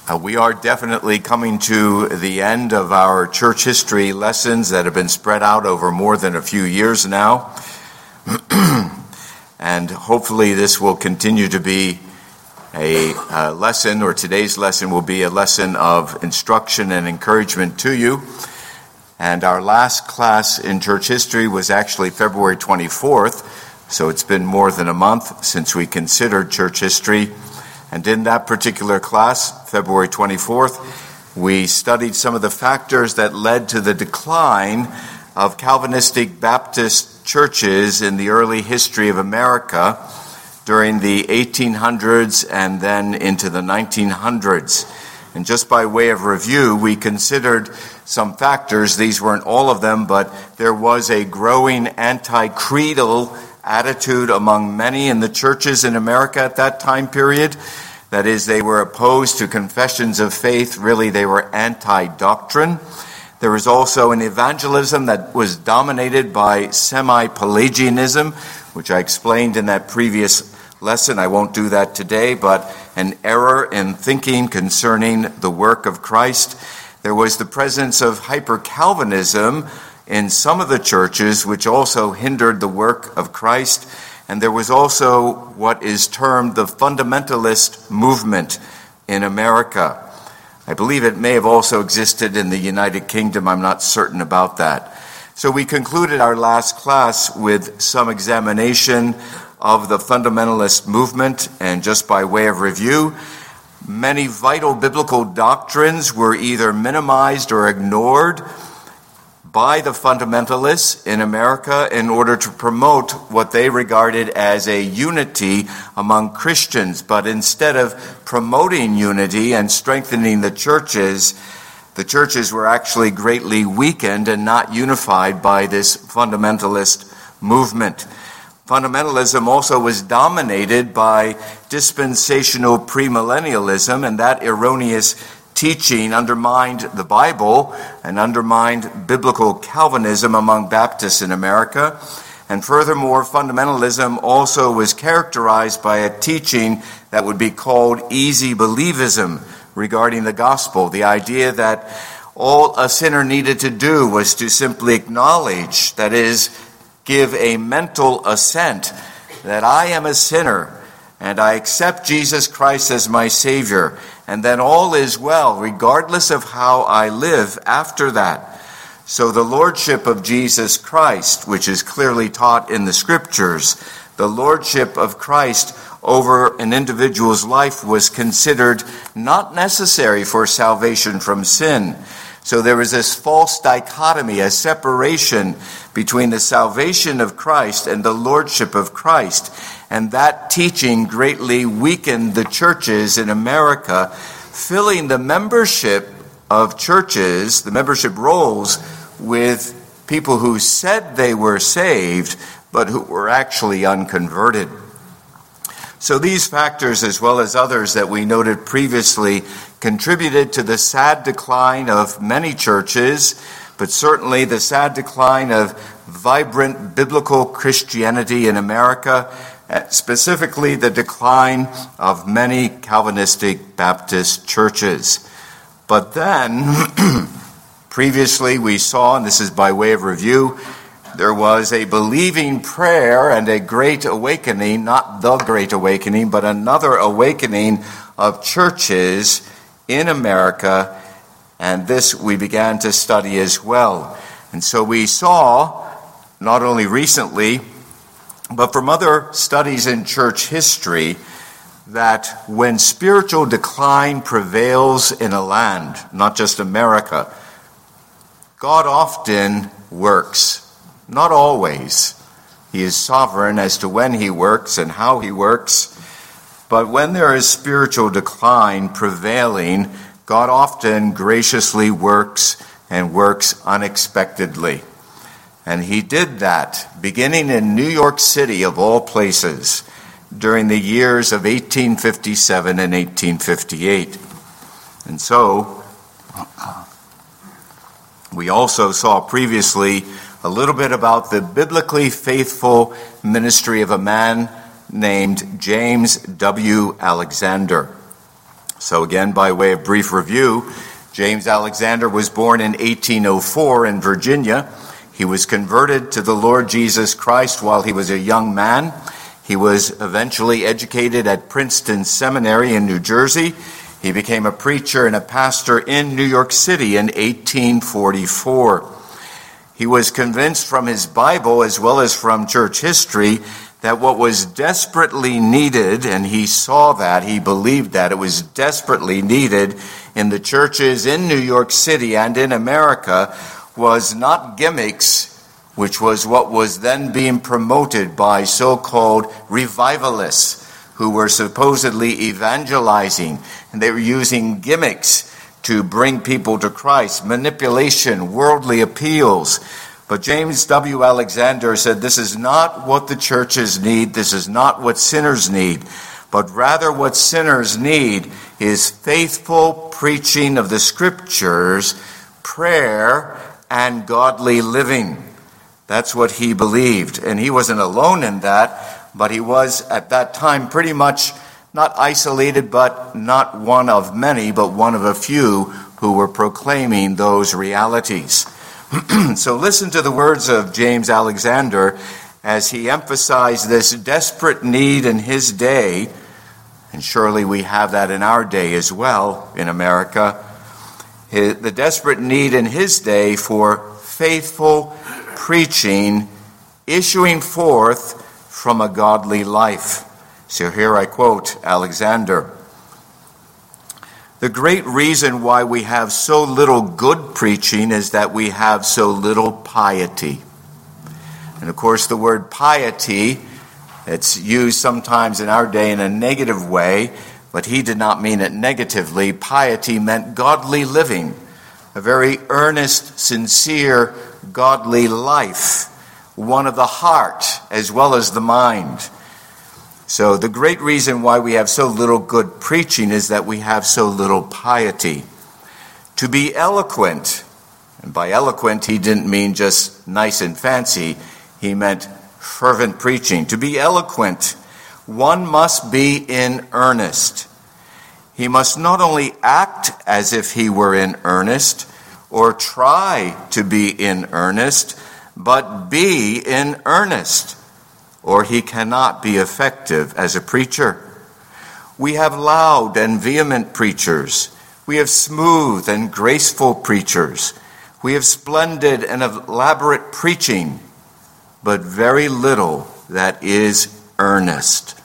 We are definitely coming to the end of our church history lessons that have been spread out over more than a few years now. And hopefully this will continue to be a lesson, or today's lesson will be a lesson of instruction and encouragement to you. And our last class in church history was actually February 24th, so it's been more than a month since we considered church history. And in that particular class, February 24th, we studied some of the factors that led to the decline of Calvinistic Baptist churches in the early history of America during the 1800s and then into the 1900s. And just by way of review, we considered some factors. These weren't all of them, but there was a growing anti-creedal attitude among many in the churches in America at that time period. That is, they were opposed to confessions of faith. Really, they were anti-doctrine. There was also an evangelism that was dominated by semi-Pelagianism, which I explained in that previous lesson. I won't do that today, but an error in thinking concerning the work of Christ. There was the presence of hyper-Calvinism in some of the churches, which also hindered the work of Christ. And there was also what is termed the fundamentalist movement in America. I believe it may have also existed in the United Kingdom. I'm not certain about that. So we concluded our last class with some examination of the fundamentalist movement. And just by way of review, many vital biblical doctrines were either minimized or ignored by the fundamentalists in America in order to promote what they regarded as a unity among Christians. But instead of promoting unity and strengthening the churches were actually greatly weakened and not unified by this fundamentalist movement. Fundamentalism also was dominated by dispensational premillennialism, and that erroneous teaching undermined the Bible and undermined biblical Calvinism among Baptists in America. And furthermore, fundamentalism also was characterized by a teaching that would be called easy believism regarding the gospel, the idea that all a sinner needed to do was to simply acknowledge, that is, give a mental assent that I am a sinner and I accept Jesus Christ as my Savior, and then all is well, regardless of how I live after that. So the Lordship of Jesus Christ, which is clearly taught in the Scriptures, the Lordship of Christ over an individual's life was considered not necessary for salvation from sin. So there was this false dichotomy, a separation between the salvation of Christ and the Lordship of Christ. And that teaching greatly weakened the churches in America, filling the membership of churches, the membership rolls, with people who said they were saved, but who were actually unconverted. So these factors, as well as others that we noted previously, contributed to the sad decline of many churches, but certainly the sad decline of vibrant biblical Christianity in America, specifically the decline of many Calvinistic Baptist churches. But then, previously we saw, and this is by way of review, there was a believing prayer and a great awakening, not the Great Awakening, but another awakening of churches in America, and this we began to study as well. And so we saw, not only recently, but from other studies in church history, that when spiritual decline prevails in a land, not just America, God often works. Not always. He is sovereign as to when he works and how he works. But when there is spiritual decline prevailing, God often graciously works and works unexpectedly. And he did that beginning in New York City, of all places, during the years of 1857 and 1858. And so, we also saw previously a little bit about the biblically faithful ministry of a man named James W. Alexander. So again, by way of brief review, James Alexander was born in 1804 in Virginia. He was converted to the Lord Jesus Christ while he was a young man. He was eventually educated at Princeton Seminary in New Jersey. He became a preacher and a pastor in New York City in 1844. He was convinced from his Bible as well as from church history that what was desperately needed, and he saw that, he believed that it was desperately needed in the churches in New York City and in America, was not gimmicks, which was what was then being promoted by so-called revivalists who were supposedly evangelizing, and they were using gimmicks to bring people to Christ, manipulation, worldly appeals. But James W. Alexander said, this is not what the churches need, this is not what sinners need, but rather what sinners need is faithful preaching of the Scriptures, prayer, and godly living. That's what he believed. And he wasn't alone in that, but he was at that time pretty much not isolated, but not one of many, but one of a few who were proclaiming those realities. So listen to the words of James Alexander as he emphasized this desperate need in his day, and surely we have that in our day as well in America, the desperate need in his day for faithful preaching issuing forth from a godly life. So here I quote Alexander. The great reason why we have so little good preaching is that we have so little piety. And of course the word piety, it's used sometimes in our day in a negative way, but he did not mean it negatively. Piety meant godly living, a very earnest, sincere, godly life, one of the heart as well as the mind. So the great reason why we have so little good preaching is that we have so little piety. To be eloquent, and by eloquent he didn't mean just nice and fancy, he meant fervent preaching. To be eloquent, one must be in earnest. He must not only act as if he were in earnest, or try to be in earnest, but be in earnest, or he cannot be effective as a preacher. We have loud and vehement preachers. We have smooth and graceful preachers. We have splendid and elaborate preaching, but very little that is earnest.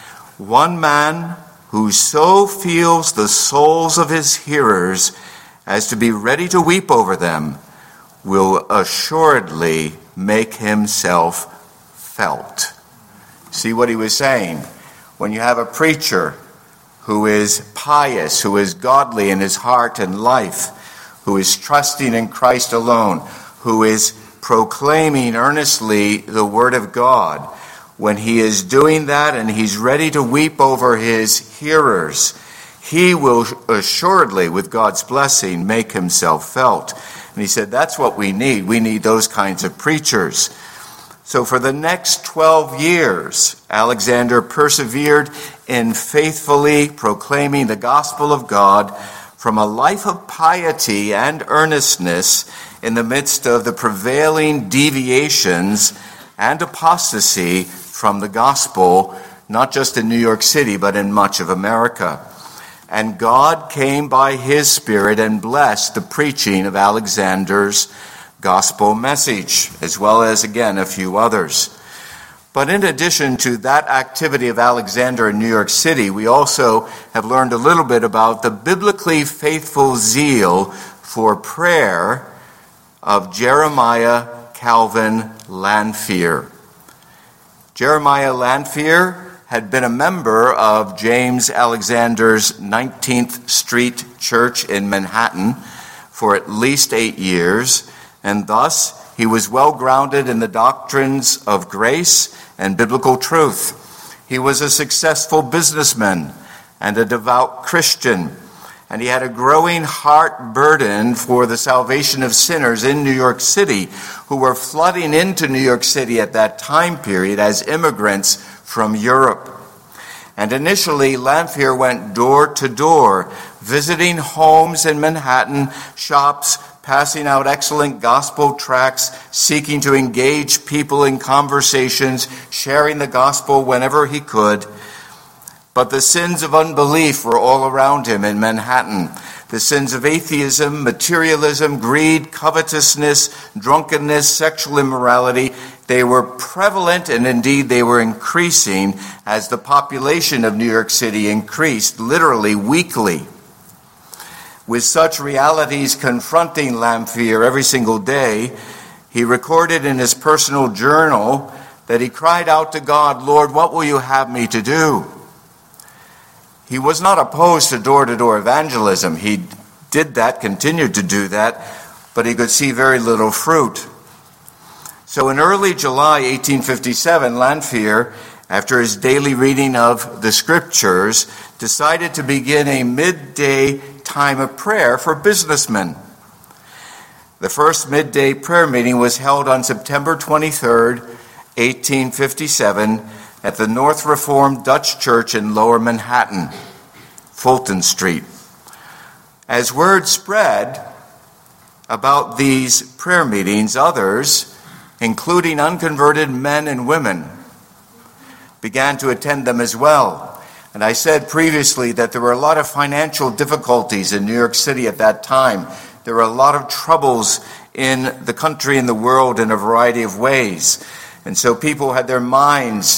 One man who so feels the souls of his hearers as to be ready to weep over them will assuredly make himself felt. See what he was saying? When you have a preacher who is pious, who is godly in his heart and life, who is trusting in Christ alone, who is proclaiming earnestly the Word of God, when he is doing that and he's ready to weep over his hearers, he will assuredly, with God's blessing, make himself felt. And he said, that's what we need. We need those kinds of preachers. So for the next 12 years, Alexander persevered in faithfully proclaiming the gospel of God from a life of piety and earnestness in the midst of the prevailing deviations and apostasy from the gospel, not just in New York City, but in much of America. And God came by his Spirit and blessed the preaching of Alexander's gospel message, as well as, again, a few others. But in addition to that activity of Alexander in New York City, we also have learned a little bit about the biblically faithful zeal for prayer of Jeremiah Calvin Lanphier. Jeremiah Lanphier had been a member of James Alexander's 19th Street Church in Manhattan for at least 8 years, and thus he was well grounded in the doctrines of grace and biblical truth. He was a successful businessman and a devout Christian, and he had a growing heart burden for the salvation of sinners in New York City who were flooding into New York City at that time period as immigrants from Europe. And initially, Lanphier went door to door, visiting homes in Manhattan, shops, passing out excellent gospel tracts, seeking to engage people in conversations, sharing the gospel whenever he could. But the sins of unbelief were all around him in Manhattan. The sins of atheism, materialism, greed, covetousness, drunkenness, sexual immorality, they were prevalent, and indeed they were increasing as the population of New York City increased, literally weekly. With such realities confronting Lanphier every single day, he recorded in his personal journal that he cried out to God, "Lord, what will you have me to do?" He was not opposed to door-to-door evangelism. He did that, continued to do that, but he could see very little fruit. So in early July 1857, Lanphier, after his daily reading of the scriptures, decided to begin a midday time of prayer for businessmen. The first midday prayer meeting was held on September 23rd, 1857, at the North Reformed Dutch Church in Lower Manhattan, Fulton Street. As word spread about these prayer meetings, others, including unconverted men and women, began to attend them as well. And I said previously that there were a lot of financial difficulties in New York City at that time. There were a lot of troubles in the country and the world in a variety of ways. And so people had their minds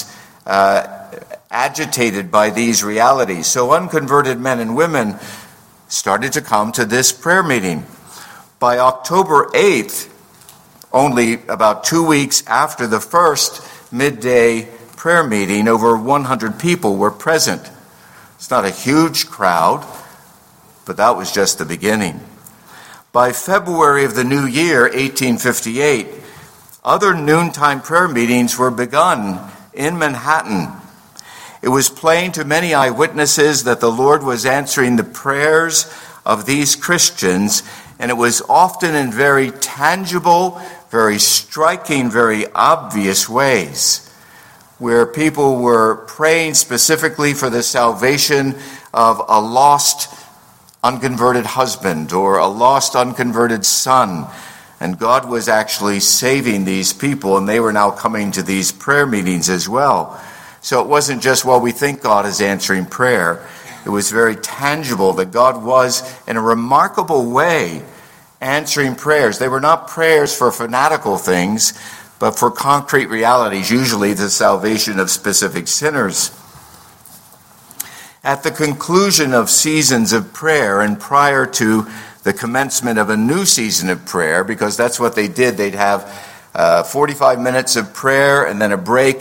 agitated by these realities. So unconverted men and women started to come to this prayer meeting. By October 8th, only about 2 weeks after the first midday prayer meeting, over 100 people were present. It's not a huge crowd, but that was just the beginning. By February of the new year, 1858, other noontime prayer meetings were begun in Manhattan. It was plain to many eyewitnesses that the Lord was answering the prayers of these Christians, and it was often in very tangible, very striking, very obvious ways, where people were praying specifically for the salvation of a lost, unconverted husband or a lost, unconverted son. And God was actually saving these people, and they were now coming to these prayer meetings as well. So it wasn't just, well, we think God is answering prayer. It was very tangible that God was, in a remarkable way, answering prayers. They were not prayers for fanatical things, but for concrete realities, usually the salvation of specific sinners. At the conclusion of seasons of prayer and prior to the commencement of a new season of prayer, because that's what they did. They'd have 45 minutes of prayer and then a break,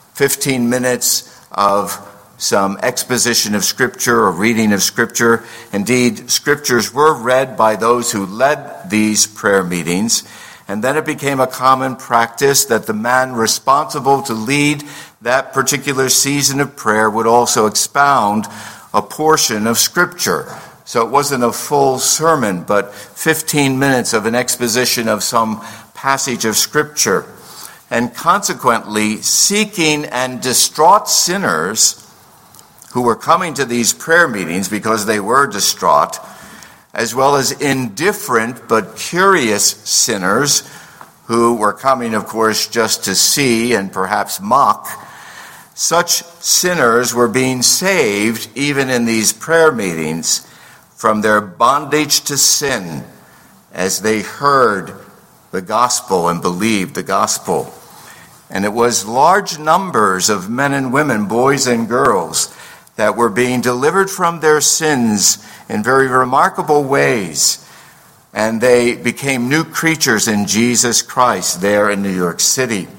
15 minutes of some exposition of Scripture or reading of Scripture. Indeed, Scriptures were read by those who led these prayer meetings, and then it became a common practice that the man responsible to lead that particular season of prayer would also expound a portion of Scripture. So it wasn't a full sermon, but 15 minutes of an exposition of some passage of Scripture. And consequently, seeking and distraught sinners who were coming to these prayer meetings because they were distraught, as well as indifferent but curious sinners who were coming, of course, just to see and perhaps mock, such sinners were being saved even in these prayer meetings from their bondage to sin as they heard the gospel and believed the gospel. And it was large numbers of men and women, boys and girls, that were being delivered from their sins in very remarkable ways. And they became new creatures in Jesus Christ there in New York City.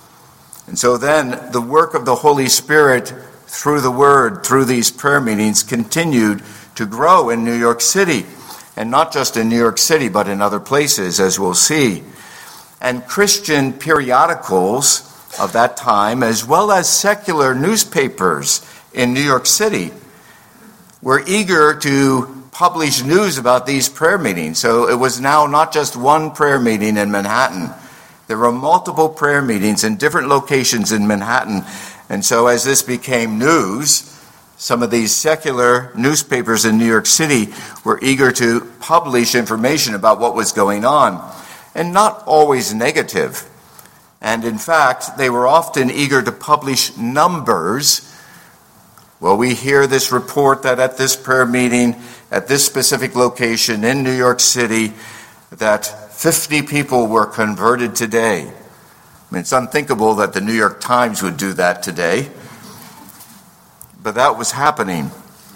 And so then the work of the Holy Spirit through the Word, through these prayer meetings, continued to grow in New York City. And not just in New York City, but in other places, as we'll see. And Christian periodicals of that time, as well as secular newspapers in New York City, were eager to publish news about these prayer meetings. So it was now not just one prayer meeting in Manhattan. There were multiple prayer meetings in different locations in Manhattan. And so as this became news, Some of these secular newspapers in New York City were eager to publish information about what was going on, and not always negative. And in fact, they were often eager to publish numbers. Well, we hear this report that at this prayer meeting, at this specific location in New York City, that 50 people were converted today. I mean, it's unthinkable that the New York Times would do that today. But that was happening.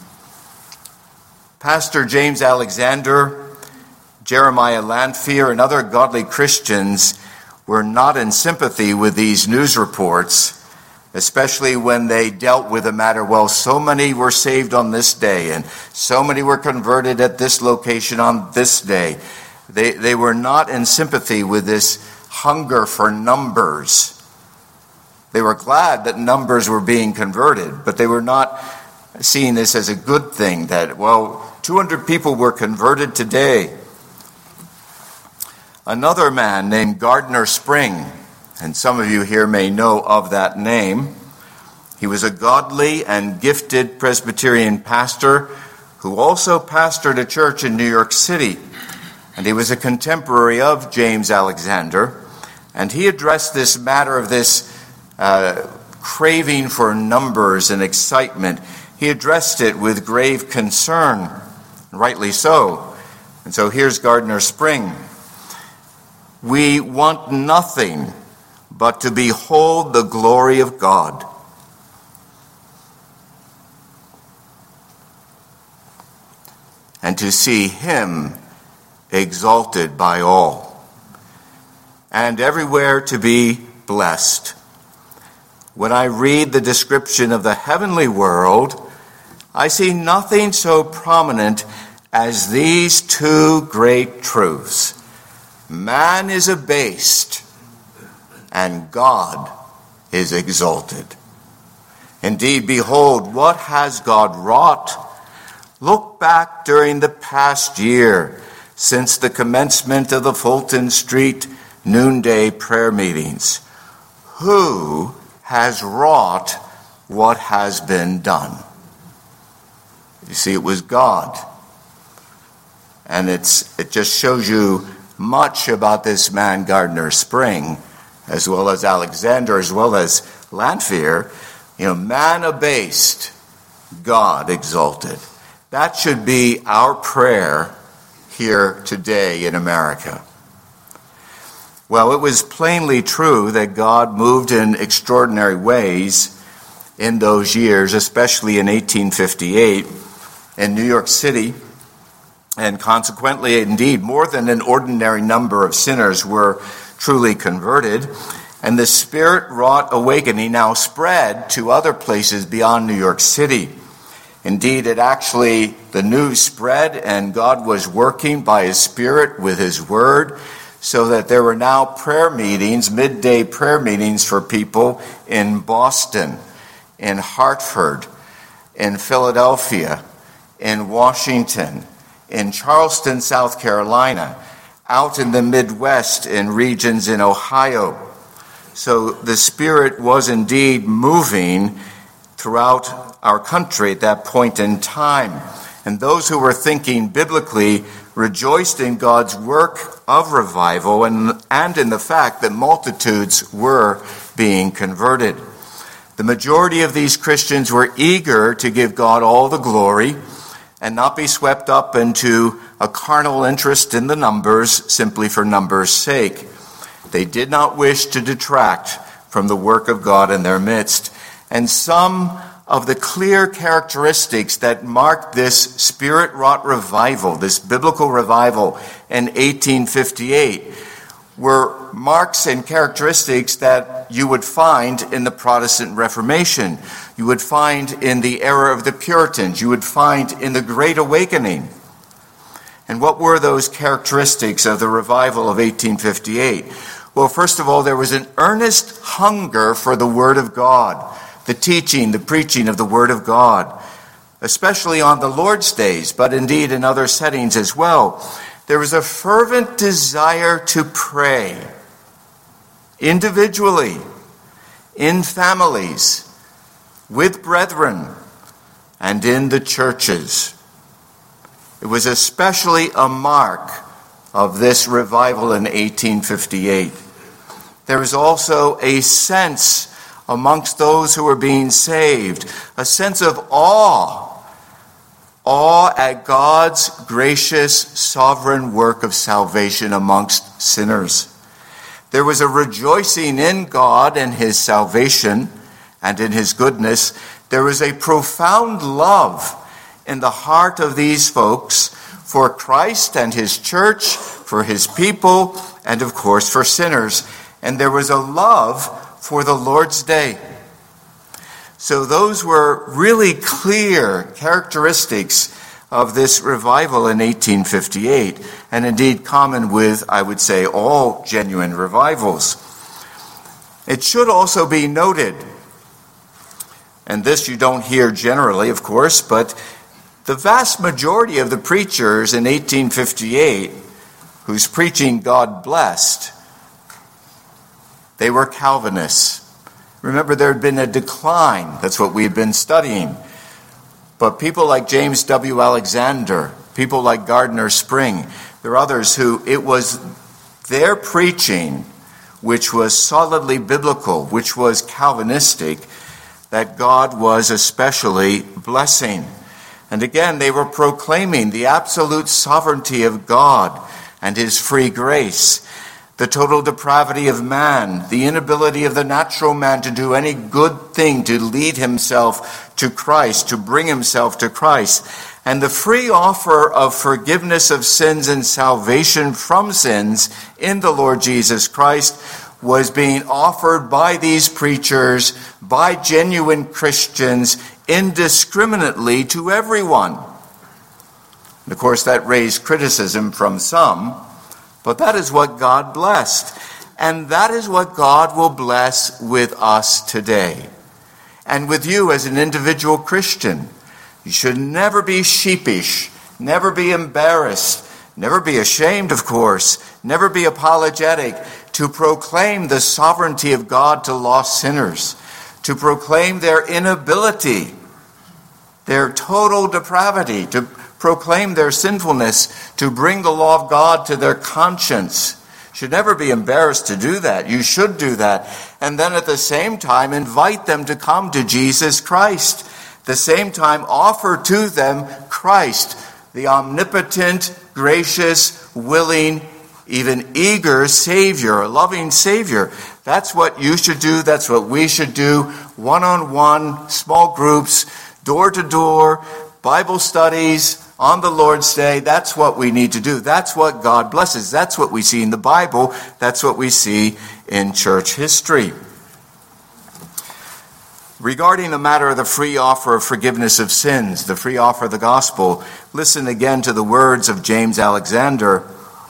Pastor James Alexander, Jeremiah Lanphier, and other godly Christians were not in sympathy with these news reports, especially when they dealt with the matter, well, so many were saved on this day, and so many were converted at this location on this day. They were not in sympathy with this hunger for numbers. They were glad that numbers were being converted, but they were not seeing this as a good thing, that, well, 200 people were converted today. Another man named Gardner Spring, and some of you here may know of that name, he was a godly and gifted Presbyterian pastor who also pastored a church in New York City, and he was a contemporary of James Alexander, and he addressed this matter of this craving for numbers and excitement. He addressed it with grave concern, rightly so. And so here's Gardner Spring. We want nothing but to behold the glory of God. And to see him exalted by all. And everywhere to be blessed. When I read the description of the heavenly world, I see nothing so prominent as these two great truths. Man is abased, and God is exalted. Indeed, behold, what has God wrought? Look back during the past year, since the commencement of the Fulton Street noonday prayer meetings. Who has wrought what has been done? You see, it was God. And it just shows you much about this man, Gardner Spring, as well as Alexander, as well as Lanphier. Man abased, God exalted. That should be our prayer here today in America. Well, it was plainly true that God moved in extraordinary ways in those years, especially in 1858 in New York City. And consequently, indeed, more than an ordinary number of sinners were truly converted. And the Spirit-wrought awakening now spread to other places beyond New York City. Indeed, the news spread, and God was working by His Spirit with His Word, so that there were now prayer meetings, midday prayer meetings for people in Boston, in Hartford, in Philadelphia, in Washington, in Charleston, South Carolina, out in the Midwest, in regions in Ohio. So the Spirit was indeed moving throughout our country at that point in time. And those who were thinking biblically rejoiced in God's work of revival and in the fact that multitudes were being converted. The majority of these Christians were eager to give God all the glory and not be swept up into a carnal interest in the numbers simply for numbers' sake. They did not wish to detract from the work of God in their midst. And some of the clear characteristics that marked this Spirit-wrought revival, this biblical revival in 1858, were marks and characteristics that you would find in the Protestant Reformation. You would find in the era of the Puritans. You would find in the Great Awakening. And what were those characteristics of the revival of 1858? Well, first of all, there was an earnest hunger for the Word of God, the teaching, the preaching of the Word of God, especially on the Lord's days, but indeed in other settings as well. There was a fervent desire to pray individually, in families, with brethren, and in the churches. It was especially a mark of this revival in 1858. There was also a sense amongst those who were being saved, a sense of awe at God's gracious, sovereign work of salvation amongst sinners. There was a rejoicing in God and his salvation and in his goodness. There was a profound love in the heart of these folks for Christ and his church, for his people, and of course for sinners. And there was a love for the Lord's Day. So those were really clear characteristics of this revival in 1858, and indeed common with, I would say, all genuine revivals. It should also be noted, and this you don't hear generally, of course, but the vast majority of the preachers in 1858 whose preaching God blessed, they were Calvinists. Remember, there had been a decline. That's what we had been studying. But people like James W. Alexander, people like Gardner Spring, there are others who it was their preaching, which was solidly biblical, which was Calvinistic, that God was especially blessing. And again, they were proclaiming the absolute sovereignty of God and his free grace, the total depravity of man, the inability of the natural man to do any good thing to lead himself to Christ, to bring himself to Christ, and the free offer of forgiveness of sins and salvation from sins in the Lord Jesus Christ was being offered by these preachers, by genuine Christians, indiscriminately to everyone. And of course, that raised criticism from some, but that is what God blessed. And that is what God will bless with us today. And with you as an individual Christian. You should never be sheepish, never be embarrassed, never be ashamed, of course, never be apologetic to proclaim the sovereignty of God to lost sinners, to proclaim their inability, their total depravity, to proclaim their sinfulness, to bring the law of God to their conscience. Should never be embarrassed to do that. You should do that. And then at the same time, invite them to come to Jesus Christ. At the same time, offer to them Christ, the omnipotent, gracious, willing, even eager Savior, a loving Savior. That's what you should do. That's what we should do. One-on-one, small groups, door-to-door, Bible studies, on the Lord's Day. That's what we need to do. That's what God blesses. That's what we see in the Bible. That's what we see in church history. Regarding the matter of the free offer of forgiveness of sins, the free offer of the gospel, listen again to the words of James Alexander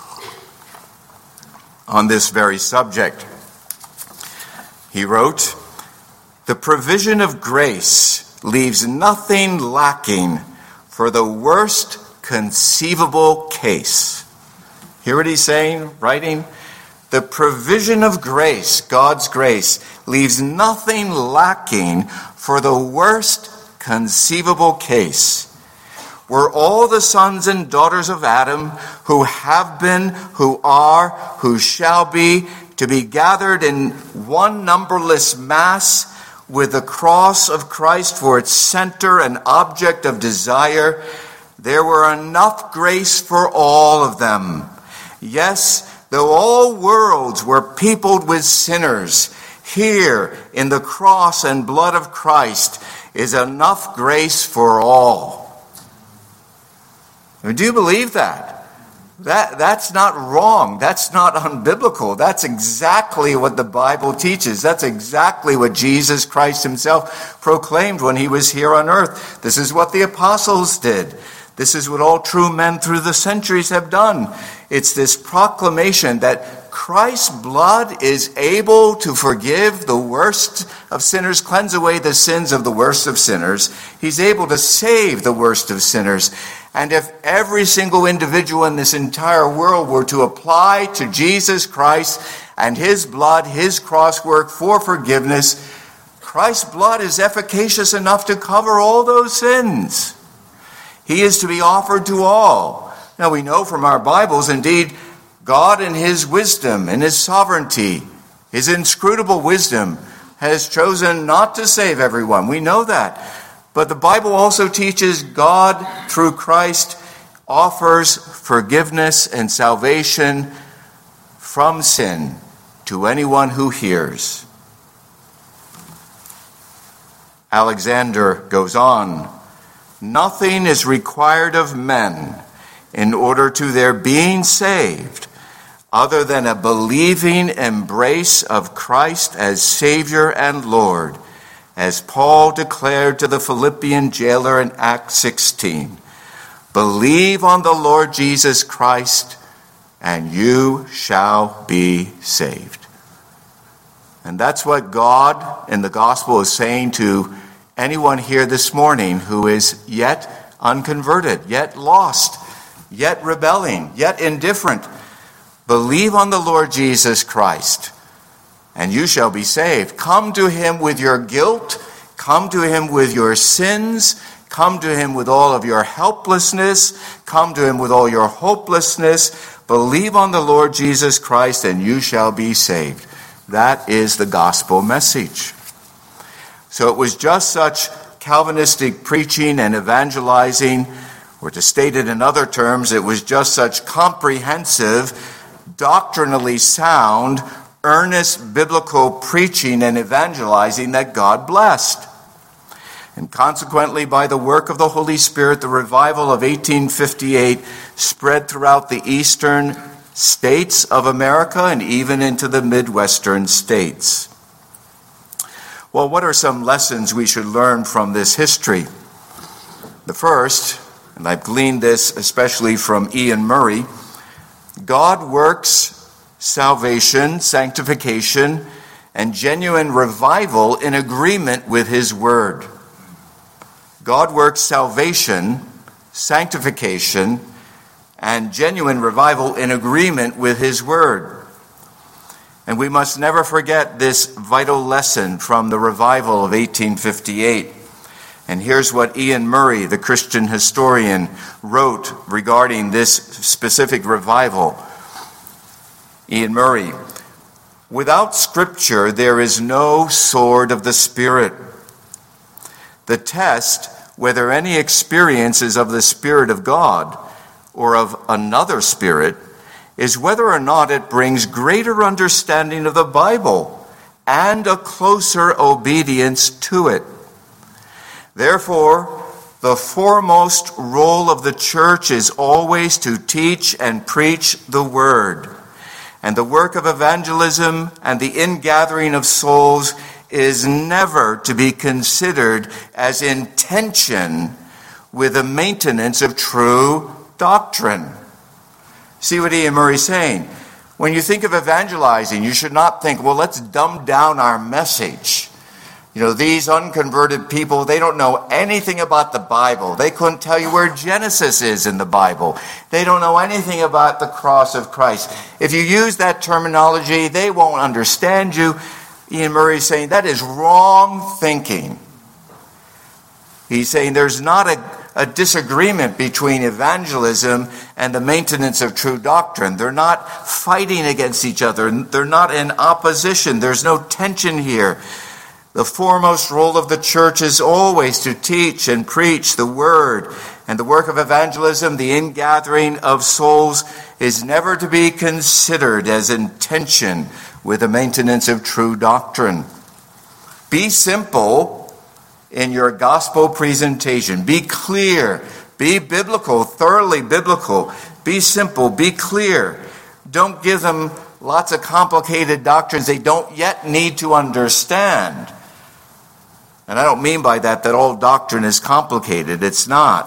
on this very subject. He wrote, "The provision of grace leaves nothing lacking for the worst conceivable case." Hear what he's saying, writing? The provision of grace, God's grace, leaves nothing lacking for the worst conceivable case. Were all the sons and daughters of Adam who have been, who are, who shall be, to be gathered in one numberless mass with the cross of Christ for its center and object of desire, there were enough grace for all of them. Yes, though all worlds were peopled with sinners, here in the cross and blood of Christ is enough grace for all. Do you believe that? That's not wrong. That's not unbiblical. That's exactly what the Bible teaches. That's exactly what Jesus Christ himself proclaimed when he was here on earth. This is what the apostles did. This is what all true men through the centuries have done. It's this proclamation that Christ's blood is able to forgive the worst of sinners, cleanse away the sins of the worst of sinners. He's able to save the worst of sinners. And if every single individual in this entire world were to apply to Jesus Christ and his blood, his cross work for forgiveness, Christ's blood is efficacious enough to cover all those sins. He is to be offered to all. Now we know from our Bibles, indeed, God in his wisdom, in his sovereignty, his inscrutable wisdom, has chosen not to save everyone. We know that. But the Bible also teaches God, through Christ, offers forgiveness and salvation from sin to anyone who hears. Alexander goes on, nothing is required of men in order to their being saved other than a believing embrace of Christ as Savior and Lord, as Paul declared to the Philippian jailer in Acts 16. Believe on the Lord Jesus Christ, and you shall be saved. And that's what God in the gospel is saying to anyone here this morning who is yet unconverted, yet lost, yet rebelling, yet indifferent. Believe on the Lord Jesus Christ, and you shall be saved. Come to him with your guilt. Come to him with your sins. Come to him with all of your helplessness. Come to him with all your hopelessness. Believe on the Lord Jesus Christ, and you shall be saved. That is the gospel message. So it was just such Calvinistic preaching and evangelizing, or to state it in other terms, it was just such comprehensive, doctrinally sound, earnest biblical preaching and evangelizing that God blessed. And consequently, by the work of the Holy Spirit, the revival of 1858 spread throughout the eastern states of America and even into the Midwestern states. Well, what are some lessons we should learn from this history? The first, and I've gleaned this especially from Ian Murray, God works salvation, sanctification, and genuine revival in agreement with his word. God works salvation, sanctification, and genuine revival in agreement with his word. And we must never forget this vital lesson from the revival of 1858. And here's what Ian Murray, the Christian historian, wrote regarding this specific revival. Ian Murray, without Scripture, there is no sword of the Spirit. The test, whether any experience is of the Spirit of God or of another spirit, is whether or not it brings greater understanding of the Bible and a closer obedience to it. Therefore, the foremost role of the church is always to teach and preach the word. And the work of evangelism and the ingathering of souls is never to be considered as in tension with the maintenance of true doctrine. See what Ian Murray is saying? When you think of evangelizing, you should not think, well, let's dumb down our message. You know, these unconverted people, they don't know anything about the Bible. They couldn't tell you where Genesis is in the Bible. They don't know anything about the cross of Christ. If you use that terminology, they won't understand you. Ian Murray is saying that is wrong thinking. He's saying there's not a disagreement between evangelism and the maintenance of true doctrine. They're not fighting against each other. They're not in opposition. There's no tension here. The foremost role of the church is always to teach and preach the word. And the work of evangelism, the ingathering of souls, is never to be considered as in tension with the maintenance of true doctrine. Be simple in your gospel presentation. Be clear. Be biblical, thoroughly biblical. Be simple. Be clear. Don't give them lots of complicated doctrines they don't yet need to understand. And I don't mean by that all doctrine is complicated. It's not.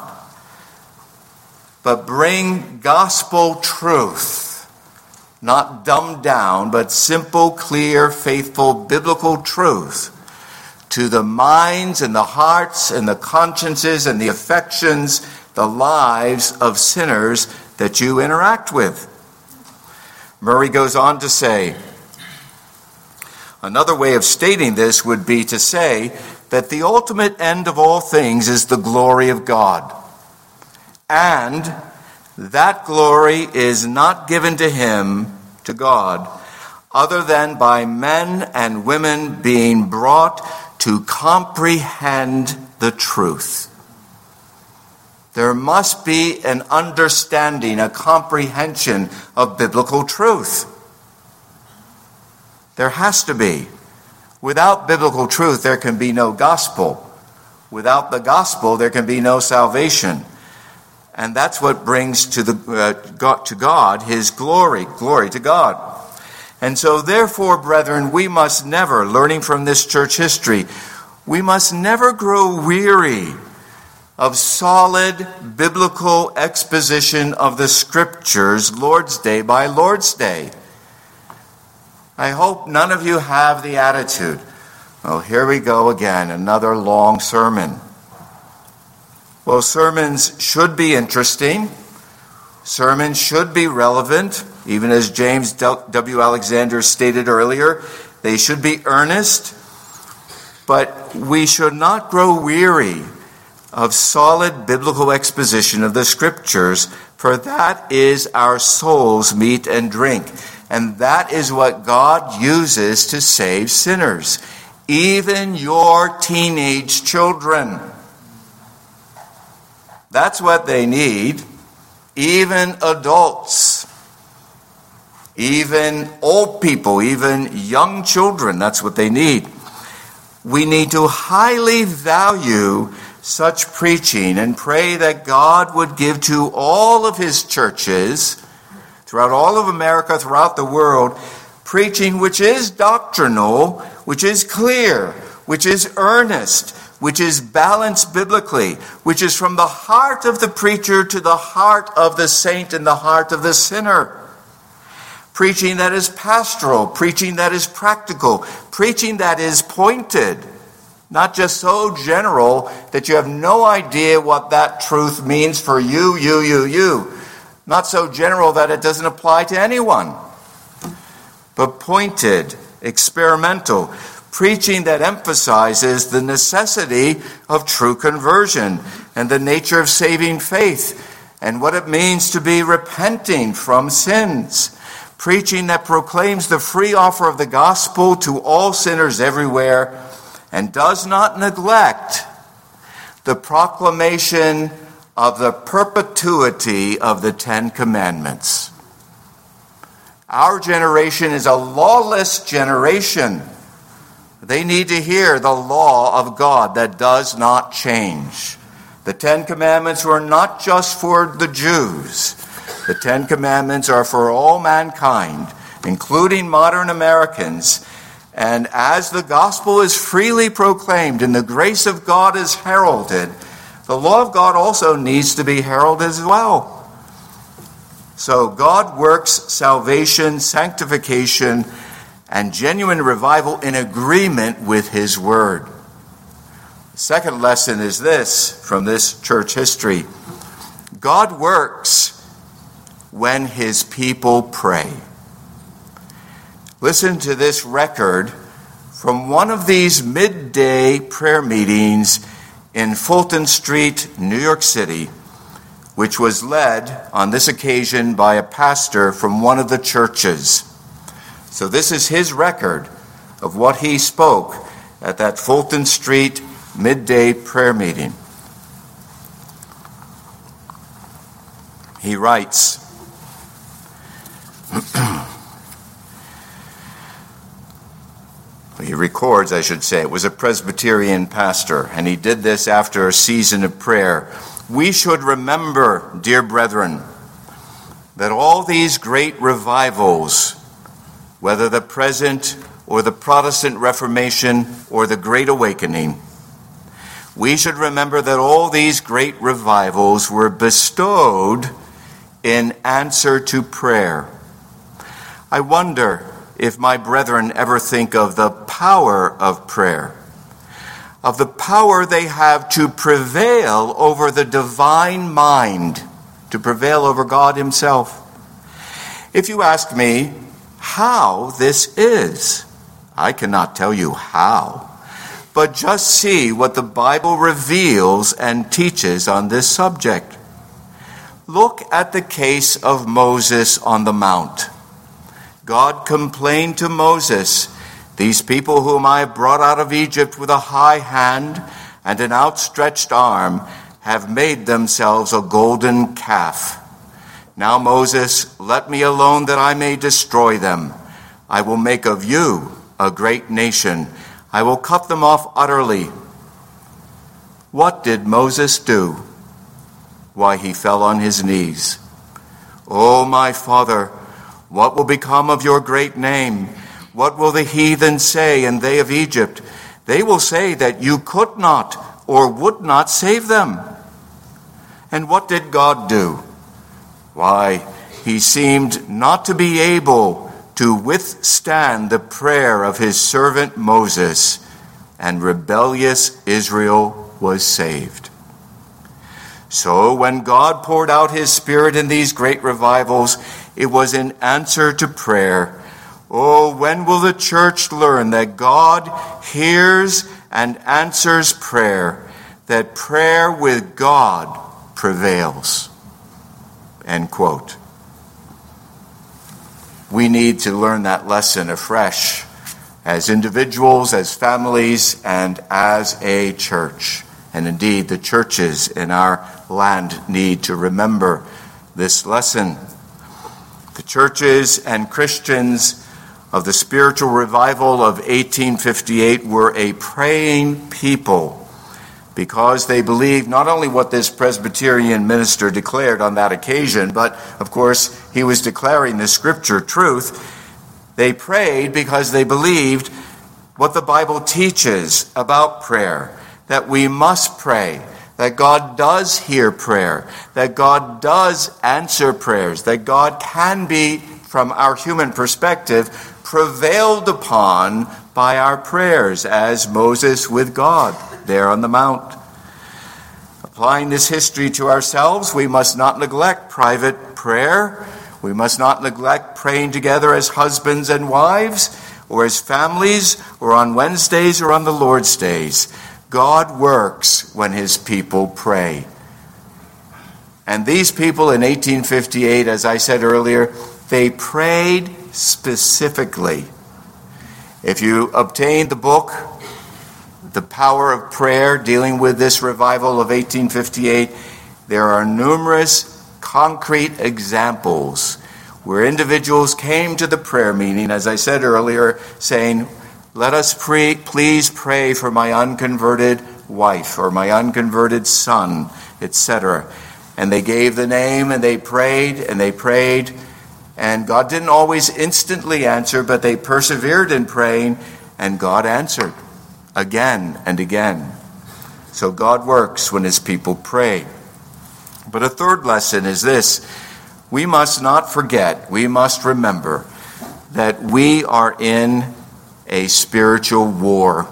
But bring gospel truth, not dumbed down, but simple, clear, faithful, biblical truth to the minds and the hearts and the consciences and the affections, the lives of sinners that you interact with. Murray goes on to say, Another way of stating this would be to say that the ultimate end of all things is the glory of God. And that glory is not given to him, to God, other than by men and women being brought to comprehend the truth. There must be an understanding, a comprehension of biblical truth. There has to be. Without biblical truth, there can be no gospel. Without the gospel, there can be no salvation. And that's what brings to God his glory. Glory to God. And so therefore, brethren, we must never, learning from this church history, we must never grow weary of solid biblical exposition of the Scriptures, Lord's Day by Lord's Day. I hope none of you have the attitude, well, here we go again, another long sermon. Well, sermons should be interesting. Sermons should be relevant. Even as James W. Alexander stated earlier, they should be earnest. But we should not grow weary of solid biblical exposition of the Scriptures, for that is our soul's meat and drink. And that is what God uses to save sinners, even your teenage children. That's what they need. Even adults, even old people, even young children, that's what they need. We need to highly value such preaching and pray that God would give to all of his churches throughout all of America, throughout the world, preaching which is doctrinal, which is clear, which is earnest, which is balanced biblically, which is from the heart of the preacher to the heart of the saint and the heart of the sinner. Preaching that is pastoral, preaching that is practical, preaching that is pointed, not just so general that you have no idea what that truth means for you. Not so general that it doesn't apply to anyone, but pointed, experimental, preaching that emphasizes the necessity of true conversion and the nature of saving faith and what it means to be repenting from sins. Preaching that proclaims the free offer of the gospel to all sinners everywhere and does not neglect the proclamation of the perpetuity of the Ten Commandments. Our generation is a lawless generation. They need to hear the law of God that does not change. The Ten Commandments were not just for the Jews. The Ten Commandments are for all mankind, including modern Americans. And as the gospel is freely proclaimed and the grace of God is heralded, the law of God also needs to be heralded as well. So God works salvation, sanctification, and genuine revival in agreement with his word. The second lesson is this from this church history. God works when his people pray. Listen to this record from one of these midday prayer meetings in Fulton Street, New York City, which was led on this occasion by a pastor from one of the churches. So this is his record of what he spoke at that Fulton Street midday prayer meeting. He writes, he records, I should say, it was a Presbyterian pastor, and he did this after a season of prayer. We should remember, dear brethren, that all these great revivals, whether the present or the Protestant Reformation or the Great Awakening, we should remember that all these great revivals were bestowed in answer to prayer. I wonder if my brethren ever think of the power of prayer, of the power they have to prevail over the divine mind, to prevail over God himself. If you ask me how this is, I cannot tell you how, but just see what the Bible reveals and teaches on this subject. Look at the case of Moses on the Mount. God complained to Moses, "These people whom I brought out of Egypt with a high hand and an outstretched arm have made themselves a golden calf. Now, Moses, let me alone that I may destroy them. I will make of you a great nation. I will cut them off utterly." What did Moses do? Why, he fell on his knees. "Oh, my father, what will become of your great name? What will the heathen say, and they of Egypt? They will say that you could not or would not save them." And what did God do? Why, he seemed not to be able to withstand the prayer of his servant Moses, and rebellious Israel was saved. So when God poured out his Spirit in these great revivals, it was in answer to prayer. Oh, when will the church learn that God hears and answers prayer, that prayer with God prevails? End quote. We need to learn that lesson afresh as individuals, as families, and as a church. And indeed, the churches in our land need to remember this lesson. The churches and Christians of the spiritual revival of 1858 were a praying people because they believed not only what this Presbyterian minister declared on that occasion, but of course he was declaring the scripture truth. They prayed because they believed what the Bible teaches about prayer, that we must pray, that God does hear prayer, that God does answer prayers, that God can be, from our human perspective, prevailed upon by our prayers, as Moses with God there on the Mount. Applying this history to ourselves, we must not neglect private prayer. We must not neglect praying together as husbands and wives, or as families, or on Wednesdays or on the Lord's days. God works when his people pray. And these people in 1858, as I said earlier, they prayed specifically. If you obtain the book, The Power of Prayer, dealing with this revival of 1858, there are numerous concrete examples where individuals came to the prayer meeting, as I said earlier, saying, "Let us please pray for my unconverted wife or my unconverted son," etc. And they gave the name and they prayed and they prayed. And God didn't always instantly answer, but they persevered in praying, and God answered again and again. So God works when his people pray. But a third lesson is this: we must not forget, we must remember that we are in a spiritual war.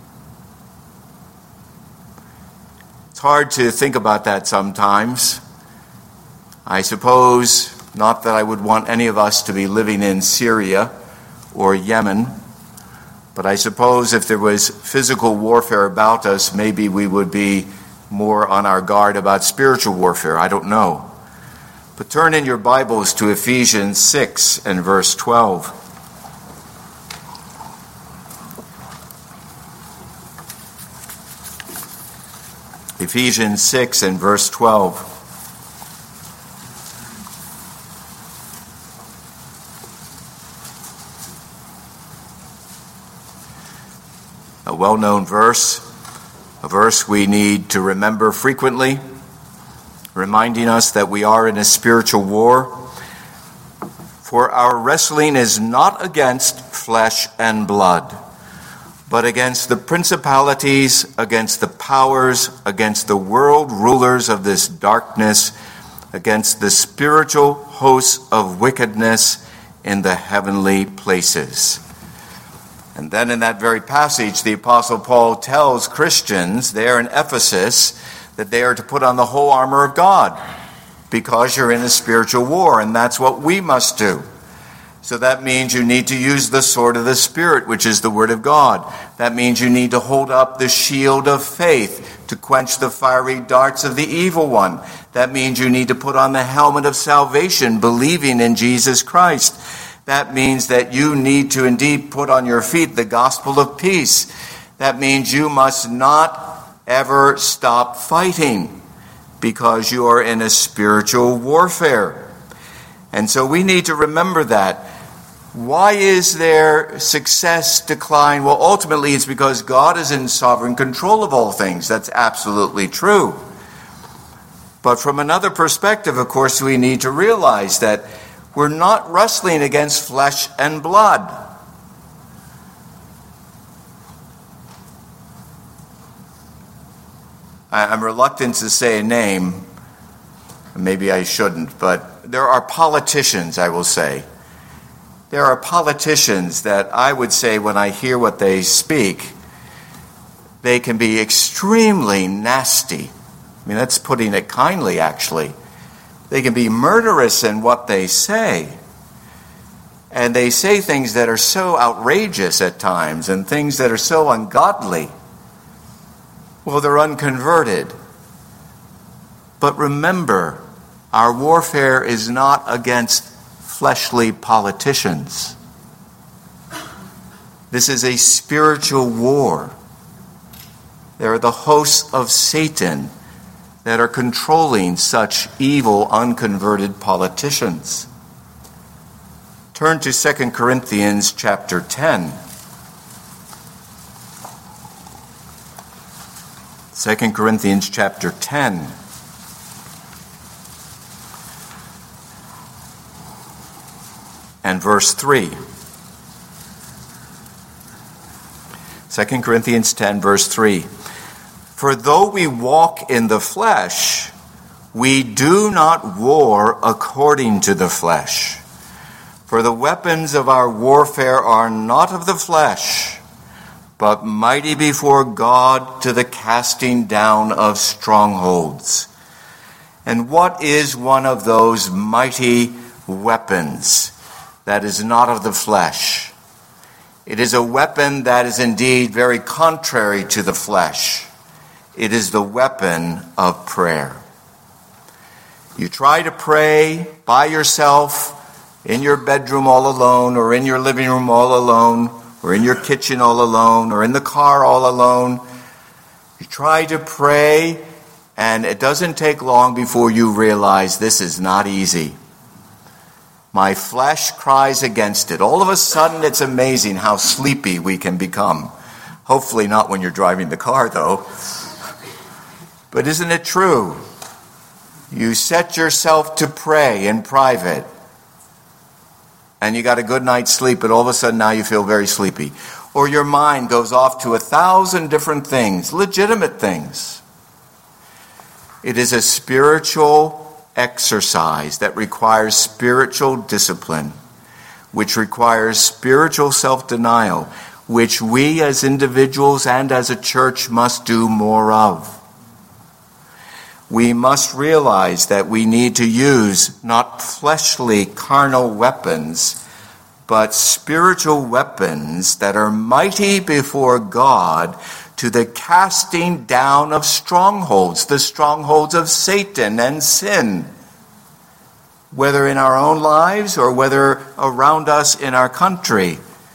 It's hard to think about that sometimes. I suppose not that I would want any of us to be living in Syria or Yemen, but I suppose if there was physical warfare about us, maybe we would be more on our guard about spiritual warfare. I don't know. But turn in your Bibles to Ephesians 6 and verse 12. Ephesians 6 and verse 12. A well-known verse, a verse we need to remember frequently, reminding us that we are in a spiritual war. For our wrestling is not against flesh and blood, but against the principalities, against the powers, against the world rulers of this darkness, against the spiritual hosts of wickedness in the heavenly places. And then in that very passage, the Apostle Paul tells Christians there in Ephesus that they are to put on the whole armor of God because you're in a spiritual war, and that's what we must do. So that means you need to use the sword of the Spirit, which is the Word of God. That means you need to hold up the shield of faith to quench the fiery darts of the evil one. That means you need to put on the helmet of salvation, believing in Jesus Christ. That means that you need to indeed put on your feet the gospel of peace. That means you must not ever stop fighting because you are in a spiritual warfare. And so we need to remember that. Why is there success decline? Well, ultimately it's because God is in sovereign control of all things. That's absolutely true. But from another perspective, of course, we need to realize that we're not wrestling against flesh and blood. I'm reluctant to say a name. Maybe I shouldn't, but there are politicians, I will say. There are politicians that I would say when I hear what they speak, they can be extremely nasty. I mean, that's putting it kindly, actually. They can be murderous in what they say. And they say things that are so outrageous at times and things that are so ungodly. Well, they're unconverted. But remember, our warfare is not against fleshly politicians. This is a spiritual war. There are the hosts of Satan that are controlling such evil, unconverted politicians. Turn to 2 Corinthians chapter 10. 2 Corinthians chapter 10. And verse 3. 2 Corinthians 10, verse 3. For though we walk in the flesh, we do not war according to the flesh. For the weapons of our warfare are not of the flesh, but mighty before God to the casting down of strongholds. And what is one of those mighty weapons that is not of the flesh? It is a weapon that is indeed very contrary to the flesh. It is the weapon of prayer. You try to pray by yourself, in your bedroom all alone, or in your living room all alone, or in your kitchen all alone, or in the car all alone. You try to pray, and it doesn't take long before you realize this is not easy. My flesh cries against it. All of a sudden, it's amazing how sleepy we can become. Hopefully not when you're driving the car, though. But isn't it true? You set yourself to pray in private, and you got a good night's sleep, but all of a sudden now you feel very sleepy. Or your mind goes off to 1,000 different things, legitimate things. It is a spiritual exercise that requires spiritual discipline, which requires spiritual self-denial, which we as individuals and as a church must do more of. We must realize that we need to use not fleshly, carnal weapons, but spiritual weapons that are mighty before God to the casting down of strongholds, the strongholds of Satan and sin, whether in our own lives or whether around us in our country.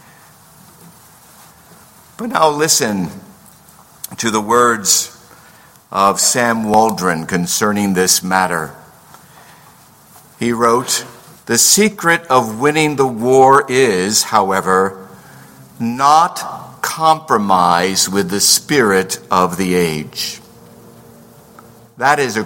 But now listen to the words of Sam Waldron concerning this matter. He wrote, "The secret of winning the war is, however, not compromise with the spirit of the age." That is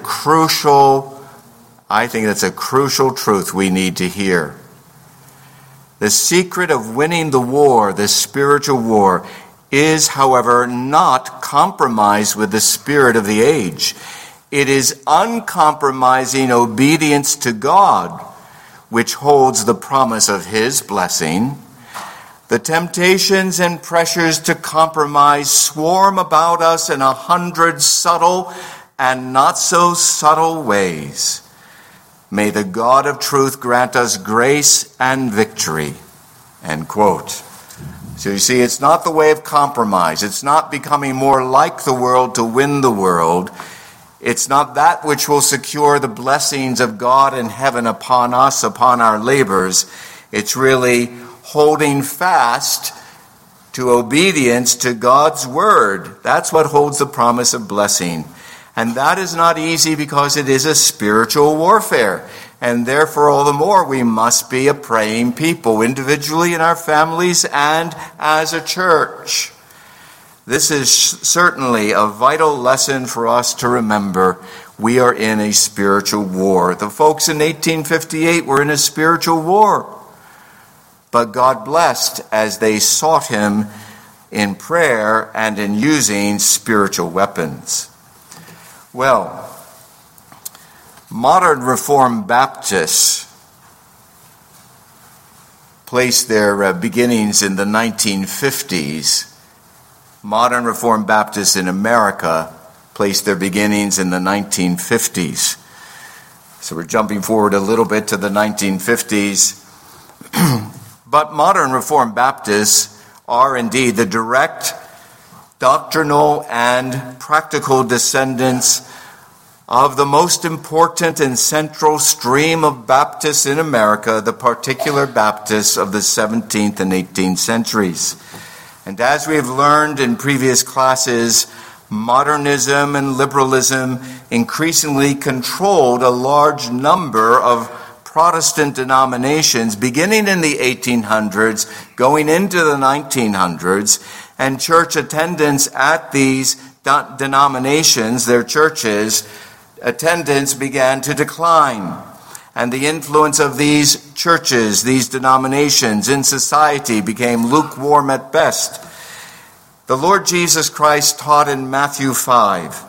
I think that's a crucial truth we need to hear. The secret of winning the war, the spiritual war, is, however, not compromise with the spirit of the age. It is uncompromising obedience to God, which holds the promise of His blessing. The temptations and pressures to compromise swarm about us in 100 subtle and not so subtle ways. May the God of truth grant us grace and victory." End quote. So you see, it's not the way of compromise. It's not becoming more like the world to win the world. It's not that which will secure the blessings of God in heaven upon us, upon our labors. It's really holding fast to obedience to God's word. That's what holds the promise of blessing. And that is not easy because it is a spiritual warfare. And therefore, all the more, we must be a praying people, individually in our families and as a church. This is certainly a vital lesson for us to remember. We are in a spiritual war. The folks in 1858 were in a spiritual war. But God blessed as they sought him in prayer and in using spiritual weapons. Well, modern Reformed Baptists placed their beginnings in the 1950s. Modern Reformed Baptists in America placed their beginnings in the 1950s. So we're jumping forward a little bit to the 1950s. But modern Reformed Baptists are indeed the direct doctrinal and practical descendants of the most important and central stream of Baptists in America, the particular Baptists of the 17th and 18th centuries. And as we have learned in previous classes, modernism and liberalism increasingly controlled a large number of Protestant denominations beginning in the 1800s, going into the 1900s, and church attendance at these denominations, their churches, attendance began to decline. And the influence of these churches, these denominations in society became lukewarm at best. The Lord Jesus Christ taught in Matthew 5,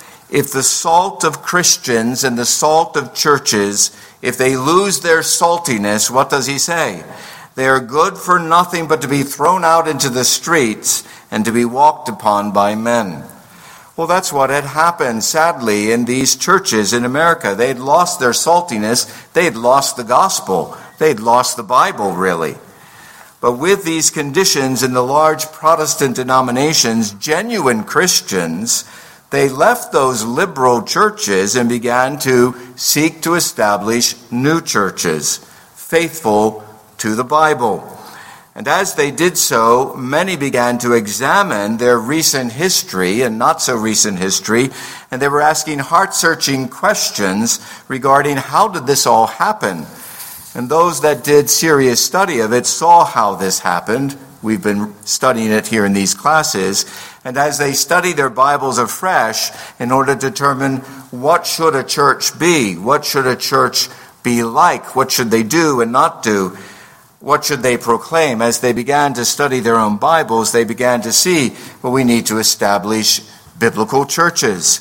if the salt of Christians and the salt of churches, if they lose their saltiness, what does he say? They are good for nothing but to be thrown out into the streets and to be walked upon by men. Well, that's what had happened, sadly, in these churches in America. They had lost their saltiness. They had lost the gospel. They had lost the Bible, really. But with these conditions in the large Protestant denominations, genuine Christians, they left those liberal churches and began to seek to establish new churches, faithful to the Bible. And as they did so, many began to examine their recent history and not so recent history, and they were asking heart-searching questions regarding how did this all happen? And those that did serious study of it saw how this happened. We've been studying it here in these classes. And as they study their Bibles afresh in order to determine what should a church be, what should a church be like, what should they do and not do, what should they proclaim? As they began to study their own Bibles, they began to see, well, we need to establish biblical churches.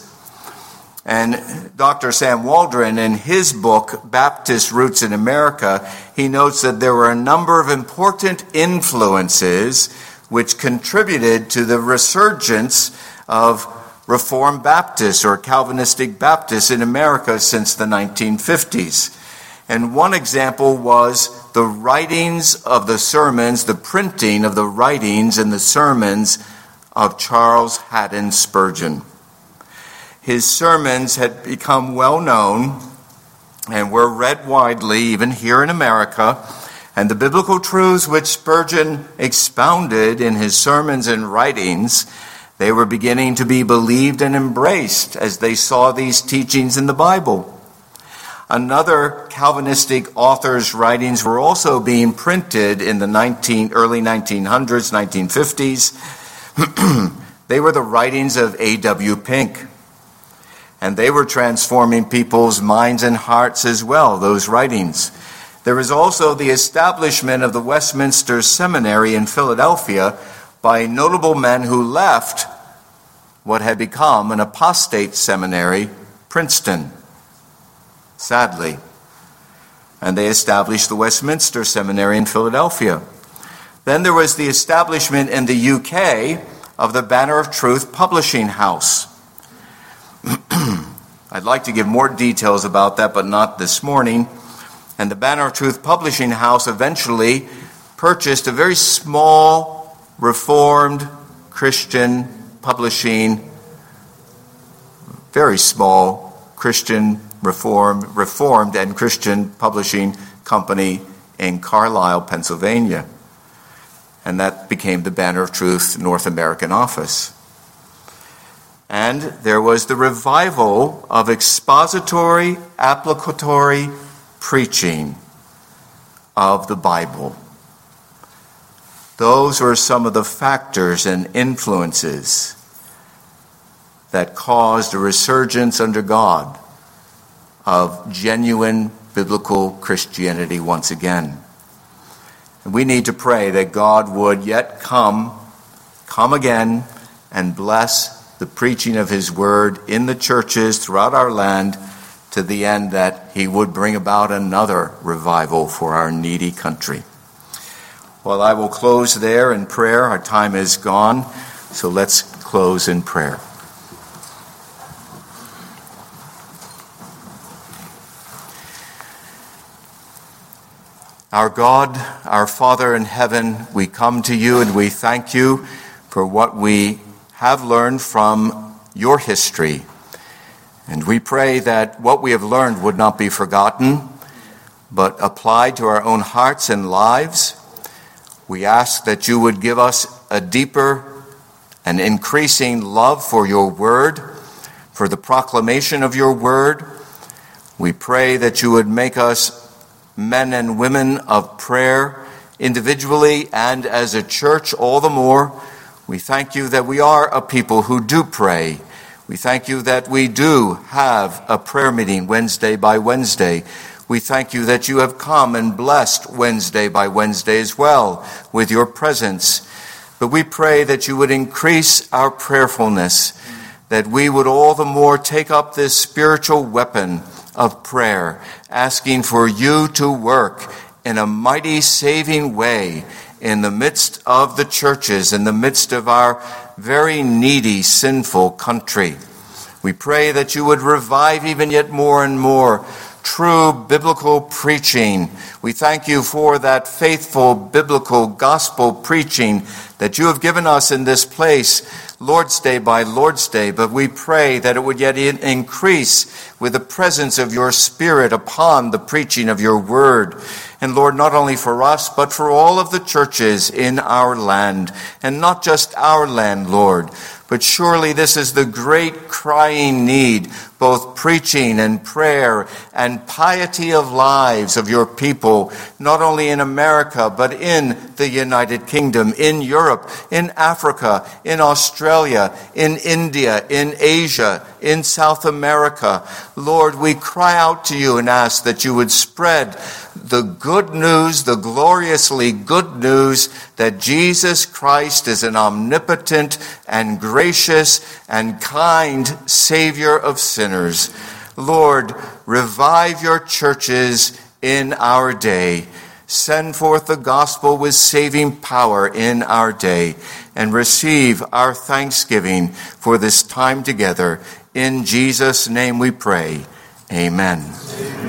And Dr. Sam Waldron, in his book, Baptist Roots in America, he notes that there were a number of important influences which contributed to the resurgence of Reformed Baptists or Calvinistic Baptists in America since the 1950s. And one example was the writings of the sermons, the printing of the writings and the sermons of Charles Haddon Spurgeon. His sermons had become well known and were read widely, even here in America. And the biblical truths which Spurgeon expounded in his sermons and writings, they were beginning to be believed and embraced as they saw these teachings in the Bible. Another Calvinistic author's writings were also being printed in the early 1900s, 1950s. They were the writings of A.W. Pink. And they were transforming people's minds and hearts as well, those writings. There was also the establishment of the Westminster Seminary in Philadelphia by notable men who left what had become an apostate seminary, Princeton, sadly. And they established the Westminster Seminary in Philadelphia. Then there was the establishment in the UK of the Banner of Truth Publishing House. I'd like to give more details about that, but not this morning. And the Banner of Truth Publishing House eventually purchased a very small, Reformed Christian publishing, very small Christian Reformed and Christian publishing company in Carlisle, Pennsylvania. And that became the Banner of Truth North American office. And there was the revival of expository, applicatory preaching of the Bible. Those were some of the factors and influences that caused a resurgence under God of genuine biblical Christianity once again. And we need to pray that God would yet come again and bless the preaching of his word in the churches throughout our land, to the end that he would bring about another revival for our needy country. Well, I will close there in prayer. Our time is gone, so let's close in prayer. Our God, our Father in heaven, we come to you and we thank you for what we have learned from your history. And we pray that what we have learned would not be forgotten, but applied to our own hearts and lives. We ask that you would give us a deeper and increasing love for your word, for the proclamation of your word. We pray that you would make us men and women of prayer, individually and as a church all the more. We thank you that we are a people who do pray. We thank you that we do have a prayer meeting Wednesday by Wednesday. We thank you that you have come and blessed Wednesday by Wednesday as well with your presence. But we pray that you would increase our prayerfulness, that we would all the more take up this spiritual weapon of prayer, asking for you to work in a mighty saving way in the midst of the churches, in the midst of our very needy, sinful country. We pray that you would revive even yet more and more true biblical preaching. We thank you for that faithful biblical gospel preaching that you have given us in this place, Lord's Day by Lord's Day, but we pray that it would yet increase with the presence of your Spirit upon the preaching of your word. And Lord, not only for us, but for all of the churches in our land, and not just our land, Lord, but surely this is the great crying need, both preaching and prayer and piety of lives of your people, not only in America, but in the United Kingdom, in Europe, in Africa, in Australia, in India, in Asia, in South America. Lord, we cry out to you and ask that you would spread the good news, the gloriously good news that Jesus Christ is an omnipotent and gracious and kind Savior of sinners. Lord, revive your churches in our day. Send forth the gospel with saving power in our day, and receive our thanksgiving for this time together. In Jesus' name we pray. Amen. Amen.